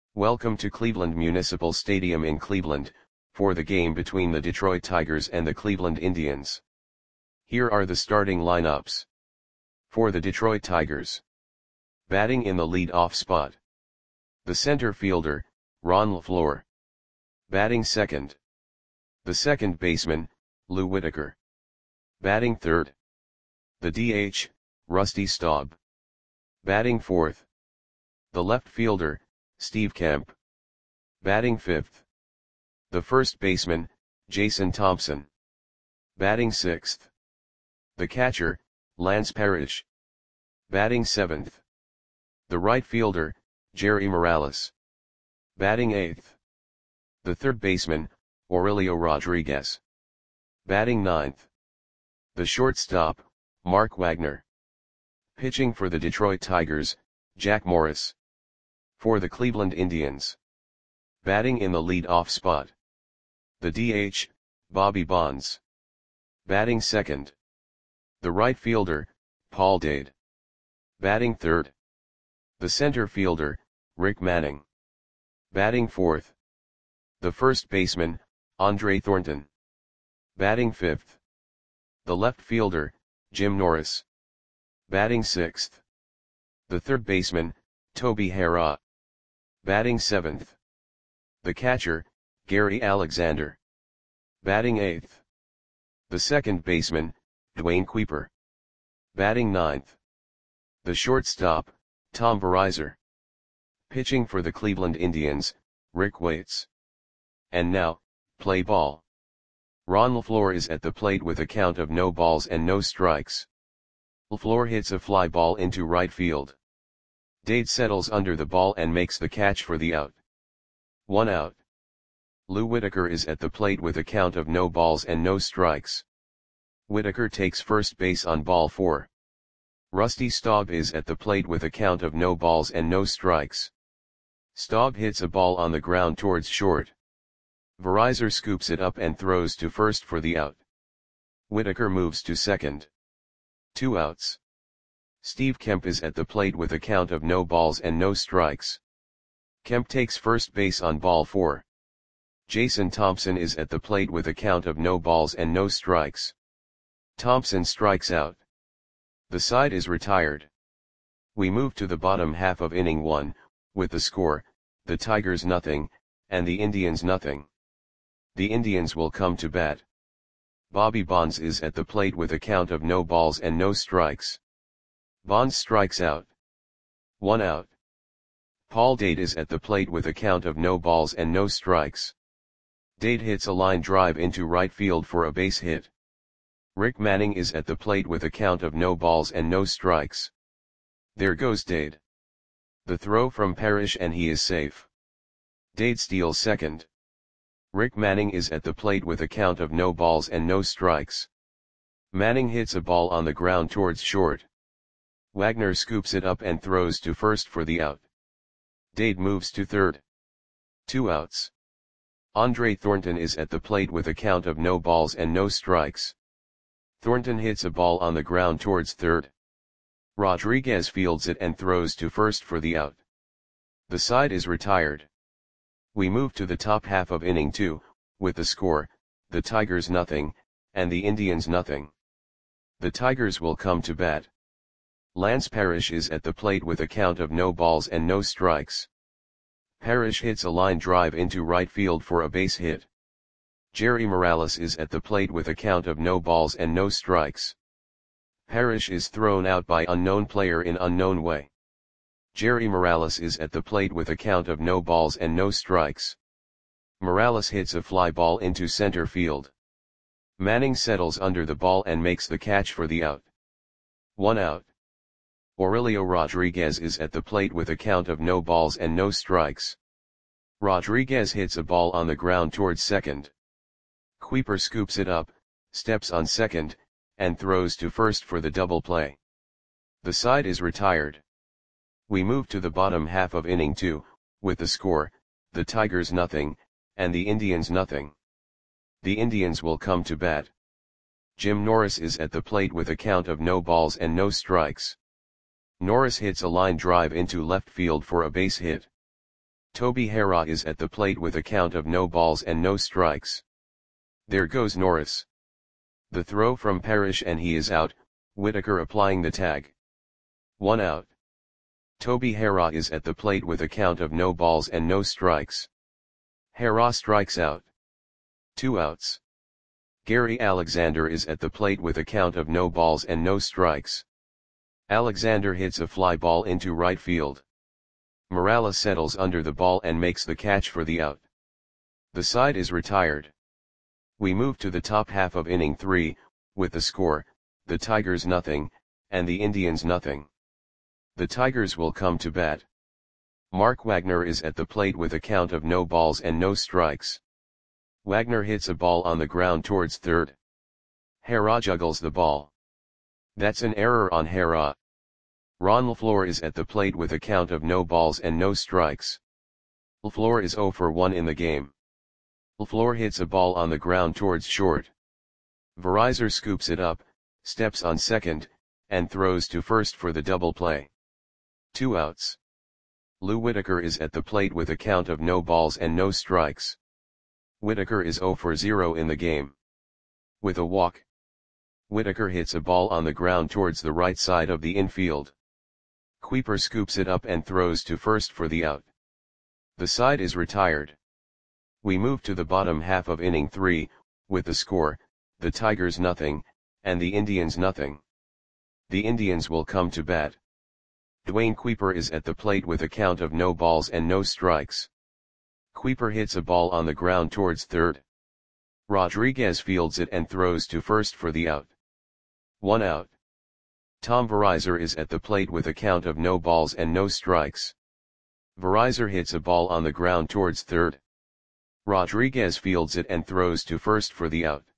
Welcome to Cleveland Municipal Stadium in Cleveland, for the game between the Detroit Tigers and the Cleveland Indians. Here are the starting lineups. For the Detroit Tigers. Batting in the lead-off spot. The center fielder, Ron LeFlore. Batting second. The second baseman, Lou Whitaker. Batting third. The DH, Rusty Staub. Batting fourth. The left fielder, Steve Kemp. Batting fifth. The first baseman, Jason Thompson. Batting sixth. The catcher, Lance Parrish. Batting seventh. The right fielder, Jerry Morales. Batting eighth. The third baseman, Aurelio Rodriguez. Batting ninth. The shortstop, Mark Wagner. Pitching for the Detroit Tigers, Jack Morris. For the Cleveland Indians. Batting in the lead-off spot. The DH, Bobby Bonds. Batting second. The right fielder, Paul Dade. Batting third. The center fielder, Rick Manning. Batting fourth. The first baseman, Andre Thornton. Batting fifth. The left fielder, Jim Norris. Batting sixth. The third baseman, Toby Harrah. Batting seventh. The catcher, Gary Alexander. Batting eighth. The second baseman, Dwayne Kuiper. Batting ninth. The shortstop, Tom Verizar. Pitching for the Cleveland Indians, Rick Waits. And now, play ball. Ron LeFlore is at the plate with a count of no balls and no strikes. LeFlore hits a fly ball into right field. Dade settles under the ball and makes the catch for the out. 1 out. Lou Whitaker is at the plate with a count of no balls and no strikes. Whitaker takes first base on ball 4. Rusty Staub is at the plate with a count of no balls and no strikes. Staub hits a ball on the ground towards short. Verizar scoops it up and throws to first for the out. Whitaker moves to second. 2 outs. Steve Kemp is at the plate with a count of no balls and no strikes. Kemp takes first base on ball 4. Jason Thompson is at the plate with a count of no balls and no strikes. Thompson strikes out. The side is retired. We move to the bottom half of inning 1, with the score, the Tigers nothing, and the Indians nothing. The Indians will come to bat. Bobby Bonds is at the plate with a count of no balls and no strikes. Bonds strikes out. 1 out. Paul Dade is at the plate with a count of no balls and no strikes. Dade hits a line drive into right field for a base hit. Rick Manning is at the plate with a count of no balls and no strikes. There goes Dade. The throw from Parrish and he is safe. Dade steals second. Rick Manning is at the plate with a count of no balls and no strikes. Manning hits a ball on the ground towards short. Wagner scoops it up and throws to first for the out. Dade moves to third. 2 outs. Andre Thornton is at the plate with a count of no balls and no strikes. Thornton hits a ball on the ground towards third. Rodriguez fields it and throws to first for the out. The side is retired. We move to the top half of inning 2, with the score, the Tigers nothing, and the Indians nothing. The Tigers will come to bat. Lance Parrish is at the plate with a count of no balls and no strikes. Parrish hits a line drive into right field for a base hit. Jerry Morales is at the plate with a count of no balls and no strikes. Parrish is thrown out by unknown player in unknown way. Jerry Morales is at the plate with a count of no balls and no strikes. Morales hits a fly ball into center field. Manning settles under the ball and makes the catch for the out. 1 out. Aurelio Rodriguez is at the plate with a count of no balls and no strikes. Rodriguez hits a ball on the ground towards second. Kuiper scoops it up, steps on second, and throws to first for the double play. The side is retired. We move to the bottom half of inning 2, with the score, the Tigers nothing, and the Indians nothing. The Indians will come to bat. Jim Norris is at the plate with a count of no balls and no strikes. Norris hits a line drive into left field for a base hit. Toby Harrah is at the plate with a count of no balls and no strikes. There goes Norris. The throw from Parrish and he is out, Whitaker applying the tag. 1 out. Toby Harrah is at the plate with a count of no balls and no strikes. Harrah strikes out. 2 outs. Gary Alexander is at the plate with a count of no balls and no strikes. Alexander hits a fly ball into right field. Morales settles under the ball and makes the catch for the out. The side is retired. We move to the top half of inning 3, with the score, the Tigers nothing, and the Indians nothing. The Tigers will come to bat. Mark Wagner is at the plate with a count of no balls and no strikes. Wagner hits a ball on the ground towards third. Harrah juggles the ball. That's an error on Harrah. Ron LaFleur is at the plate with a count of no balls and no strikes. LaFleur is 0 for 1 in the game. LaFleur hits a ball on the ground towards short. Verizor scoops it up, steps on second, and throws to first for the double play. 2 outs. Lou Whitaker is at the plate with a count of no balls and no strikes. Whitaker is 0 for 0 in the game. With a walk, Whitaker hits a ball on the ground towards the right side of the infield. Kuiper scoops it up and throws to first for the out. The side is retired. We move to the bottom half of inning 3, with the score, the Tigers nothing, and the Indians nothing. The Indians will come to bat. Dwayne Kuiper is at the plate with a count of no balls and no strikes. Kuiper hits a ball on the ground towards third. Rodriguez fields it and throws to first for the out. 1 out. Tom Verizor is at the plate with a count of no balls and no strikes. Verizor hits a ball on the ground towards third. Rodriguez fields it and throws to first for the out.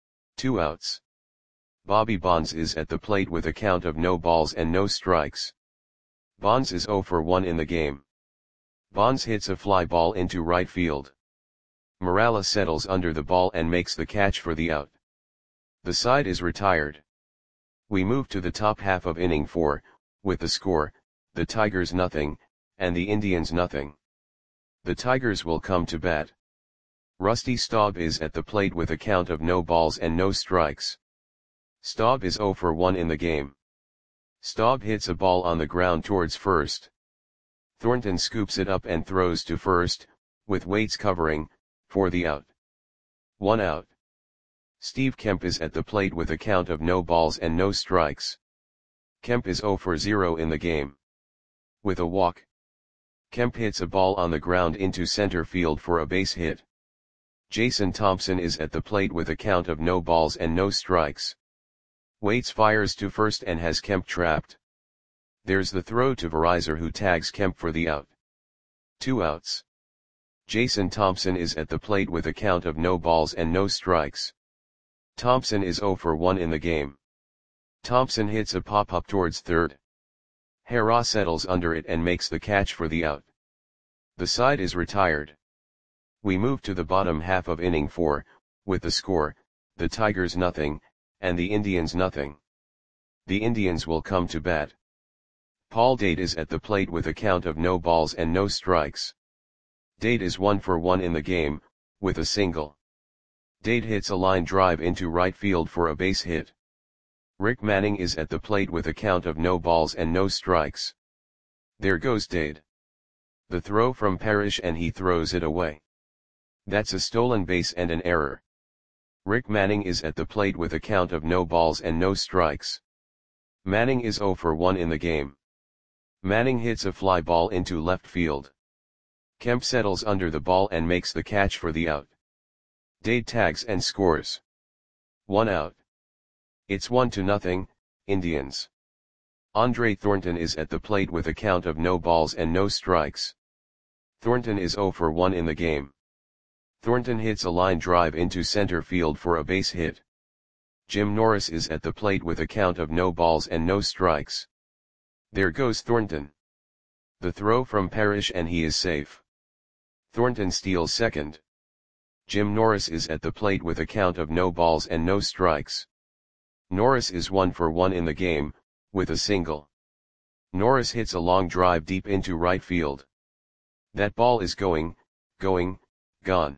2 outs. Bobby Bonds is at the plate with a count of no balls and no strikes. Bonds is 0 for 1 in the game. Bonds hits a fly ball into right field. Morales settles under the ball and makes the catch for the out. The side is retired. We move to the top half of inning 4, with the score, the Tigers nothing, and the Indians nothing. The Tigers will come to bat. Rusty Staub is at the plate with a count of no balls and no strikes. Staub is 0 for 1 in the game. Staub hits a ball on the ground towards first. Thornton scoops it up and throws to first, with Waits covering, for the out. 1 out. Steve Kemp is at the plate with a count of no balls and no strikes. Kemp is 0 for 0 in the game. With a walk, Kemp hits a ball on the ground into center field for a base hit. Jason Thompson is at the plate with a count of no balls and no strikes. Waits fires to first and has Kemp trapped. There's the throw to Verizor who tags Kemp for the out. 2 outs. Jason Thompson is at the plate with a count of no balls and no strikes. Thompson is 0 for 1 in the game. Thompson hits a pop-up towards third. Harrah settles under it and makes the catch for the out. The side is retired. We move to the bottom half of inning 4, with the score, the Tigers nothing, and the Indians nothing. The Indians will come to bat. Paul Dade is at the plate with a count of no balls and no strikes. Dade is 1 for 1 in the game, with a single. Dade hits a line drive into right field for a base hit. Rick Manning is at the plate with a count of no balls and no strikes. There goes Dade. The throw from Parrish and he throws it away. That's a stolen base and an error. Rick Manning is at the plate with a count of no balls and no strikes. Manning is 0 for 1 in the game. Manning hits a fly ball into left field. Kemp settles under the ball and makes the catch for the out. Dade tags and scores. 1 out. It's 1-0, Indians. Andre Thornton is at the plate with a count of no balls and no strikes. Thornton is 0 for 1 in the game. Thornton hits a line drive into center field for a base hit. Jim Norris is at the plate with a count of no balls and no strikes. There goes Thornton. The throw from Parrish and he is safe. Thornton steals second. Jim Norris is at the plate with a count of no balls and no strikes. Norris is 1 for 1 in the game, with a single. Norris hits a long drive deep into right field. That ball is going, gone.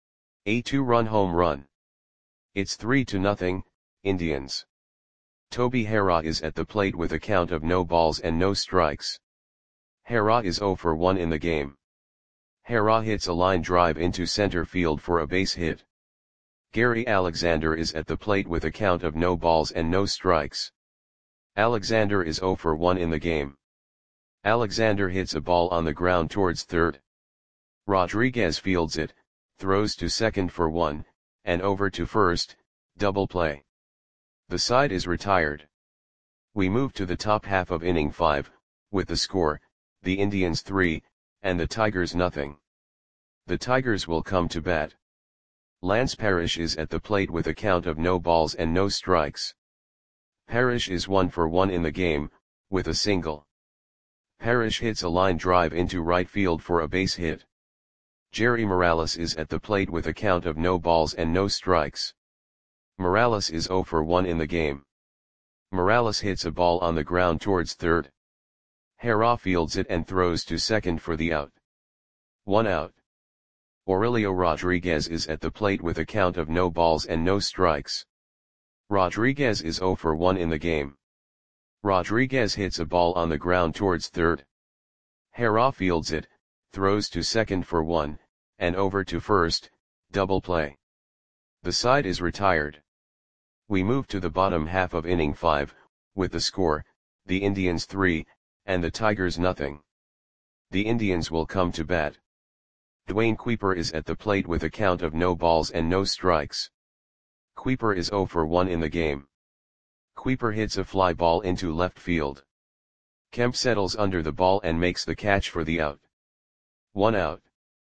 A 2-run home run. It's 3-0, Indians. Toby Harrah is at the plate with a count of no balls and no strikes. Harrah is 0 for 1 in the game. Harrah hits a line drive into center field for a base hit. Gary Alexander is at the plate with a count of no balls and no strikes. Alexander is 0 for 1 in the game. Alexander hits a ball on the ground towards third. Rodriguez fields it, throws to second for 1, and over to first, double play. The side is retired. We move to the top half of inning 5, with the score, the Indians 3, and the Tigers nothing. The Tigers will come to bat. Lance Parrish is at the plate with a count of no balls and no strikes. Parrish is 1 for 1 in the game, with a single. Parrish hits a line drive into right field for a base hit. Jerry Morales is at the plate with a count of no balls and no strikes. Morales is 0 for 1 in the game. Morales hits a ball on the ground towards third. Harrah fields it and throws to second for the out. 1 out. Aurelio Rodriguez is at the plate with a count of no balls and no strikes. Rodriguez is 0 for 1 in the game. Rodriguez hits a ball on the ground towards third. Harrah fields it, throws to second for 1, and over to first, double play. The side is retired. We move to the bottom half of inning 5, with the score, the Indians 3, and the Tigers nothing. The Indians will come to bat. Dwayne Kuiper is at the plate with a count of no balls and no strikes. Kuiper is 0 for 1 in the game. Kuiper hits a fly ball into left field. Kemp settles under the ball and makes the catch for the out. 1 out.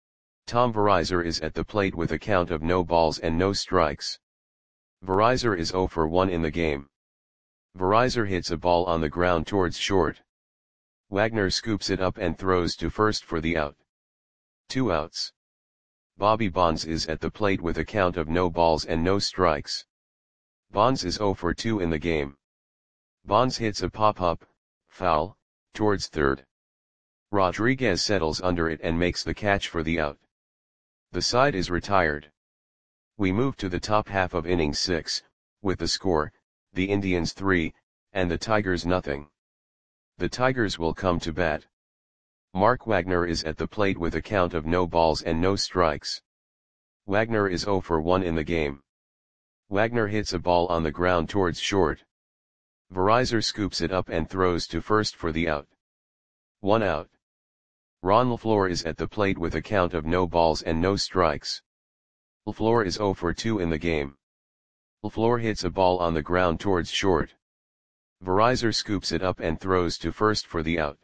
Tom Verizar is at the plate with a count of no balls and no strikes. Verizar is 0 for 1 in the game. Verizar hits a ball on the ground towards short. Wagner scoops it up and throws to first for the out. 2 outs. Bobby Bonds is at the plate with a count of no balls and no strikes. Bonds is 0 for 2 in the game. Bonds hits a pop-up, foul, towards third. Rodriguez settles under it and makes the catch for the out. The side is retired. We move to the top half of inning 6, with the score, the Indians 3, and the Tigers nothing. The Tigers will come to bat. Mark Wagner is at the plate with a count of no balls and no strikes. Wagner is 0 for 1 in the game. Wagner hits a ball on the ground towards short. Verizar scoops it up and throws to first for the out. 1 out. Ron LaFleur is at the plate with a count of no balls and no strikes. LaFleur is 0 for 2 in the game. LaFleur hits a ball on the ground towards short. Verizar scoops it up and throws to first for the out.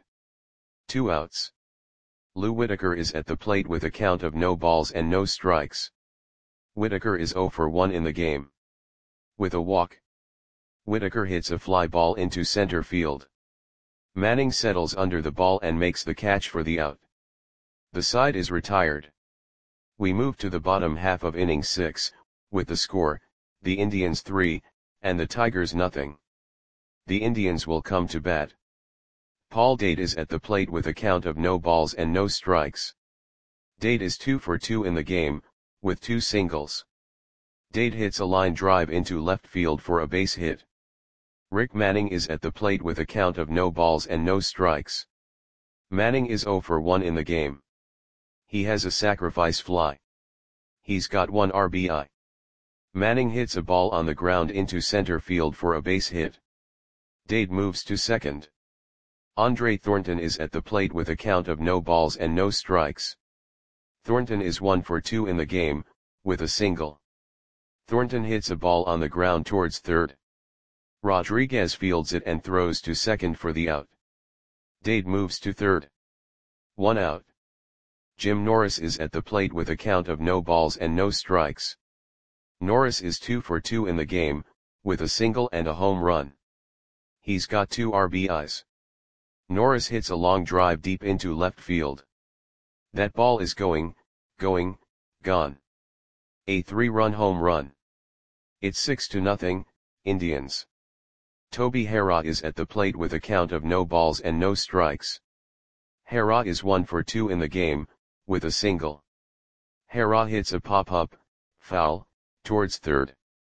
2 outs. Lou Whitaker is at the plate with a count of no balls and no strikes. Whitaker is 0 for 1 in the game. With a walk. Whitaker hits a fly ball into center field. Manning settles under the ball and makes the catch for the out. The side is retired. We move to the bottom half of inning 6, with the score, the Indians 3, and the Tigers nothing. The Indians will come to bat. Paul Dade is at the plate with a count of no balls and no strikes. Dade is 2 for 2 in the game, with 2 singles. Dade hits a line drive into left field for a base hit. Rick Manning is at the plate with a count of no balls and no strikes. Manning is 0 for 1 in the game. He has a sacrifice fly. He's got 1 RBI. Manning hits a ball on the ground into center field for a base hit. Dade moves to second. Andre Thornton is at the plate with a count of no balls and no strikes. Thornton is 1 for 2 in the game, with a single. Thornton hits a ball on the ground towards third. Rodriguez fields it and throws to second for the out. Dade moves to third. 1 out. Jim Norris is at the plate with a count of no balls and no strikes. Norris is 2 for 2 in the game, with a single and a home run. He's got 2 RBIs. Norris hits a long drive deep into left field. That ball is going, gone. A 3-run home run. It's 6-0, Indians. Toby Harrah is at the plate with a count of no balls and no strikes. Hera is 1 for 2 in the game, with a single. Hera hits a pop-up, foul, towards third.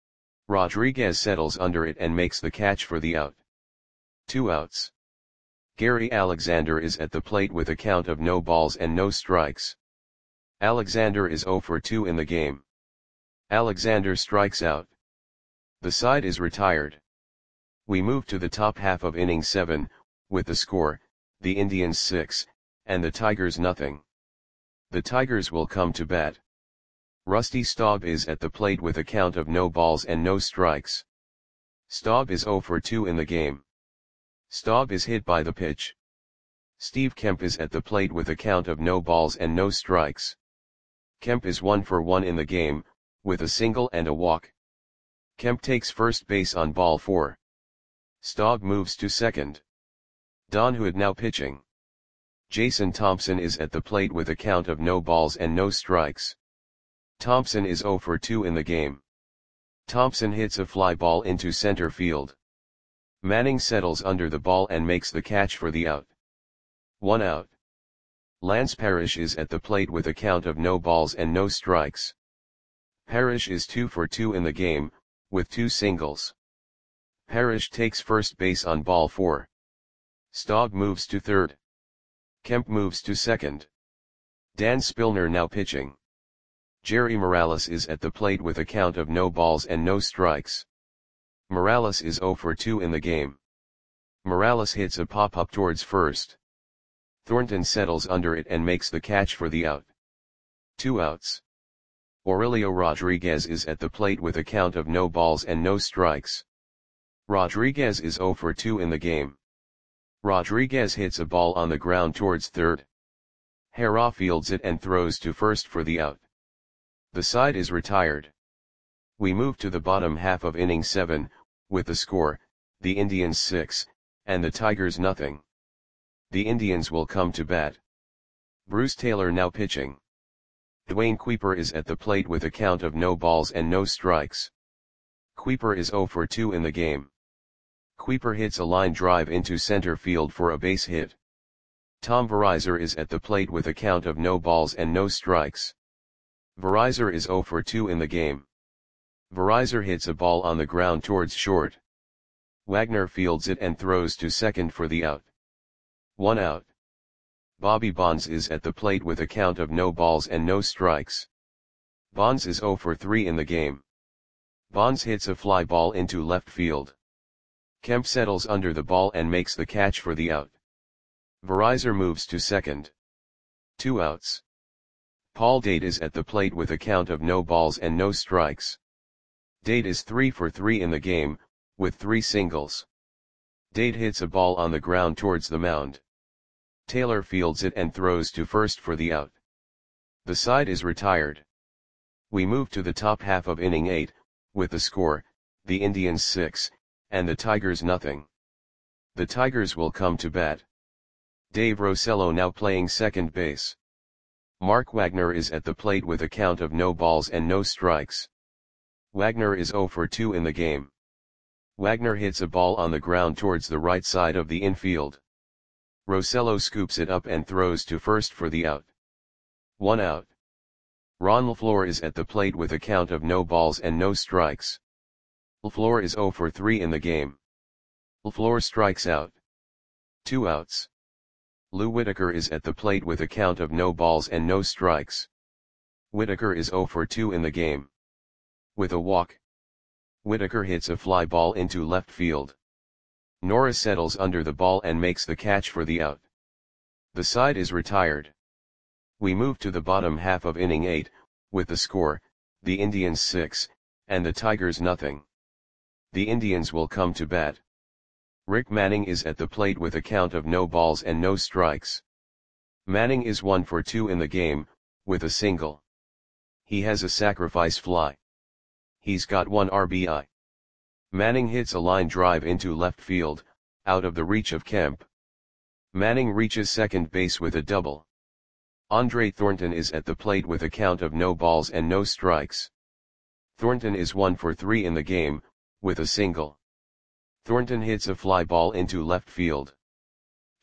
Rodriguez settles under it and makes the catch for the out. 2 outs. Gary Alexander is at the plate with a count of no balls and no strikes. Alexander is 0 for 2 in the game. Alexander strikes out. The side is retired. We move to the top half of inning 7, with the score, the Indians 6, and the Tigers nothing. The Tigers will come to bat. Rusty Staub is at the plate with a count of no balls and no strikes. Staub is 0 for 2 in the game. Staub is hit by the pitch. Steve Kemp is at the plate with a count of no balls and no strikes. Kemp is 1 for 1 in the game, with a single and a walk. Kemp takes first base on ball 4. Staub moves to second. Don Hood now pitching. Jason Thompson is at the plate with a count of no balls and no strikes. Thompson is 0 for 2 in the game. Thompson hits a fly ball into center field. Manning settles under the ball and makes the catch for the out. 1 out. Lance Parrish is at the plate with a count of no balls and no strikes. Parrish is 2 for 2 in the game, with 2 singles. Parrish takes first base on ball 4. Staub moves to third. Kemp moves to second. Dan Spillner now pitching. Jerry Morales is at the plate with a count of no balls and no strikes. Morales is 0 for 2 in the game. Morales hits a pop-up towards first. Thornton settles under it and makes the catch for the out. 2 outs. Aurelio Rodriguez is at the plate with a count of no balls and no strikes. Rodriguez is 0 for 2 in the game. Rodriguez hits a ball on the ground towards third. Hera fields it and throws to first for the out. The side is retired. We move to the bottom half of inning 7, with the score, the Indians 6, and the Tigers nothing. The Indians will come to bat. Bruce Taylor now pitching. Dwayne Kuiper is at the plate with a count of no balls and no strikes. Kuiper is 0 for 2 in the game. Kuiper hits a line drive into center field for a base hit. Tom Verizar is at the plate with a count of no balls and no strikes. Verizar is 0 for 2 in the game. Verizar hits a ball on the ground towards short. Wagner fields it and throws to second for the out. 1 out. Bobby Bonds is at the plate with a count of no balls and no strikes. Bonds is 0 for 3 in the game. Bonds hits a fly ball into left field. Kemp settles under the ball and makes the catch for the out. Verizar moves to second. 2 outs. Paul Date is at the plate with a count of no balls and no strikes. Date is 3 for 3 in the game, with 3 singles. Date hits a ball on the ground towards the mound. Taylor fields it and throws to first for the out. The side is retired. We move to the top half of inning 8, with the score, the Indians 6, and the Tigers nothing. The Tigers will come to bat. Dave Rosello now playing second base. Mark Wagner is at the plate with a count of no balls and no strikes. Wagner is 0 for 2 in the game. Wagner hits a ball on the ground towards the right side of the infield. Rosello scoops it up and throws to first for the out. 1 out. Ron LaFleur is at the plate with a count of no balls and no strikes. LaFleur is 0 for 3 in the game. LaFleur strikes out. 2 outs. Lou Whitaker is at the plate with a count of no balls and no strikes. Whitaker is 0 for 2 in the game. With a walk. Whitaker hits a fly ball into left field. Norris settles under the ball and makes the catch for the out. The side is retired. We move to the bottom half of inning 8, with the score, the Indians 6, and the Tigers nothing. The Indians will come to bat. Rick Manning is at the plate with a count of no balls and no strikes. Manning is 1 for 2 in the game, with a single. He has a sacrifice fly. He's got 1 RBI. Manning hits a line drive into left field, out of the reach of Kemp. Manning reaches second base with a double. Andre Thornton is at the plate with a count of no balls and no strikes. Thornton is 1 for 3 in the game, with a single. Thornton hits a fly ball into left field.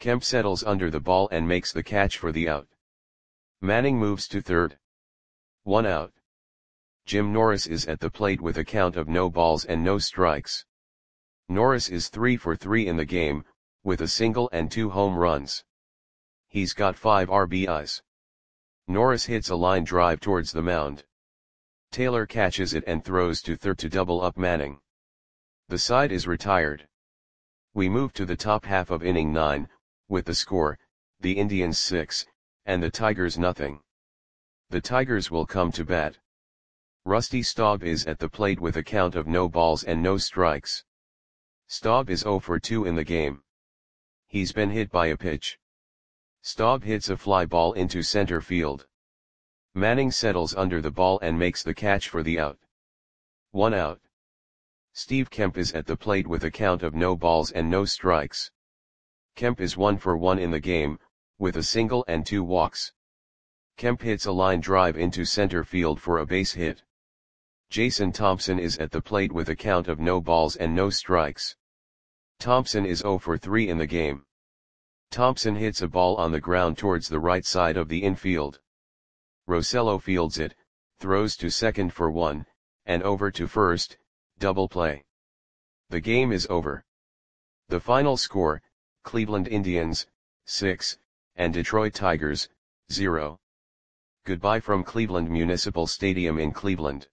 Kemp settles under the ball and makes the catch for the out. Manning moves to third. 1 out. Jim Norris is at the plate with a count of no balls and no strikes. Norris is 3 for 3 in the game, with a single and 2 home runs. He's got 5 RBIs. Norris hits a line drive towards the mound. Taylor catches it and throws to third to double up Manning. The side is retired. We move to the top half of inning 9, with the score, the Indians 6, and the Tigers nothing. The Tigers will come to bat. Rusty Staub is at the plate with a count of no balls and no strikes. Staub is 0 for 2 in the game. He's been hit by a pitch. Staub hits a fly ball into center field. Manning settles under the ball and makes the catch for the out. 1 out. Steve Kemp is at the plate with a count of no balls and no strikes. Kemp is 1 for 1 in the game, with a single and 2 walks. Kemp hits a line drive into center field for a base hit. Jason Thompson is at the plate with a count of no balls and no strikes. Thompson is 0 for 3 in the game. Thompson hits a ball on the ground towards the right side of the infield. Rosello fields it, throws to second for 1, and over to first, double play. The game is over. The final score, Cleveland Indians, 6, and Detroit Tigers, 0. Goodbye from Cleveland Municipal Stadium in Cleveland.